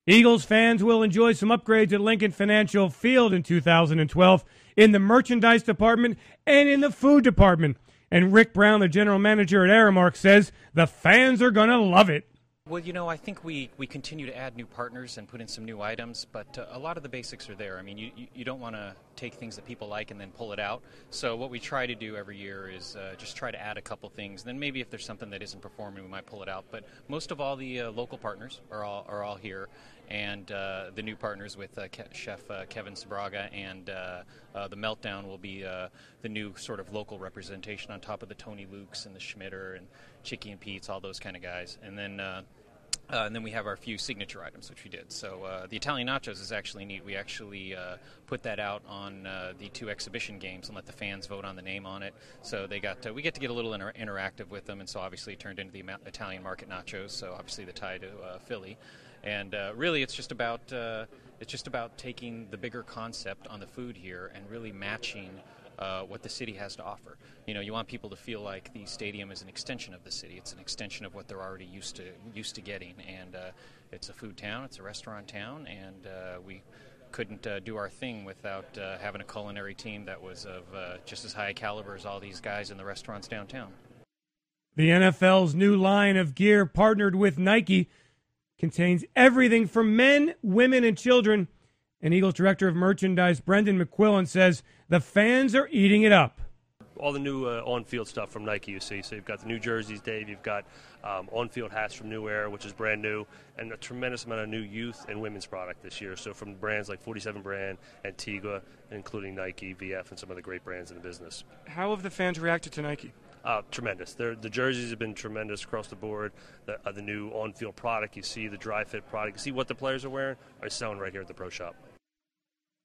Eagles fans will enjoy some upgrades at Lincoln Financial Field in 2012 in the merchandise department and in the food department. And Rick Brown, the general manager at Aramark, says the fans are going to love it. Well, I think we continue to add new partners and put in some new items, but a lot of the basics are there. I mean, you don't want to take things that people like and then pull it out. So what we try to do every year is just try to add a couple things. Then maybe if there's something that isn't performing, we might pull it out. But most of all, the local partners are all here, and the new partners with Chef Kevin Sabraga and the Meltdown will be the new sort of local representation on top of the Tony Lukes and the Schmitter and Chicky and Pete's, all those kind of guys. And then we have our few signature items, which we did. So the Italian nachos is actually neat. We actually put that out on the 2 exhibition games and let the fans vote on the name on it. So we get to get a little interactive with them, and so obviously it turned into the Italian Market Nachos. So obviously the tie to Philly, and really it's just about taking the bigger concept on the food here and really matching what the city has to offer. You want people to feel like the stadium is an extension of the city. It's an extension of what they're already used to getting, and it's a food town, it's a restaurant town, and we couldn't do our thing without having a culinary team that was of just as high a caliber as all these guys in the restaurants downtown. The NFL's new line of gear, partnered with Nike, contains everything for men, women, and children. And Eagles Director of Merchandise Brendan McQuillan says the fans are eating it up. All the new on-field stuff from Nike, you see. So you've got the new jerseys, Dave. You've got on-field hats from New Era, which is brand new, and a tremendous amount of new youth and women's product this year. So from brands like 47 Brand, Antigua, including Nike, VF, and some of the great brands in the business. How have the fans reacted to Nike? Tremendous. The jerseys have been tremendous across the board. The new on-field product, you see the dry fit product, you see what the players are wearing, are selling right here at the Pro Shop.